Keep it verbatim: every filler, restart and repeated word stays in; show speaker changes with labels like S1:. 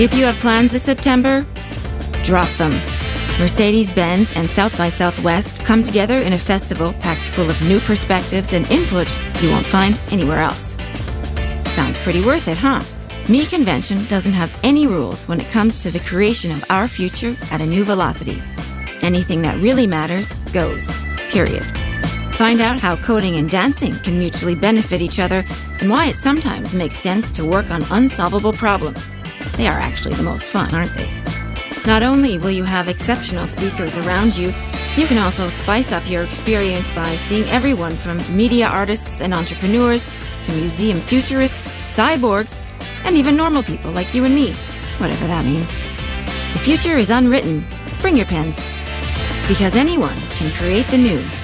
S1: If you have plans this September, drop them. Mercedes-Benz and South by Southwest come together in a festival packed full of new perspectives and input you won't find anywhere else. Sounds pretty worth it, huh? Me Convention doesn't have any rules when it comes to the creation of our future at a new velocity. Anything that really matters goes, period. Find out how coding and dancing can mutually benefit each other and why it sometimes makes sense to work on unsolvable problems. They are actually the most fun, aren't they? Not only will you have exceptional speakers around you, you can also spice up your experience by seeing everyone from media artists and entrepreneurs to museum futurists, cyborgs, and even normal people like you and me, whatever that means. The future is unwritten. Bring your pens. Because anyone can create the new.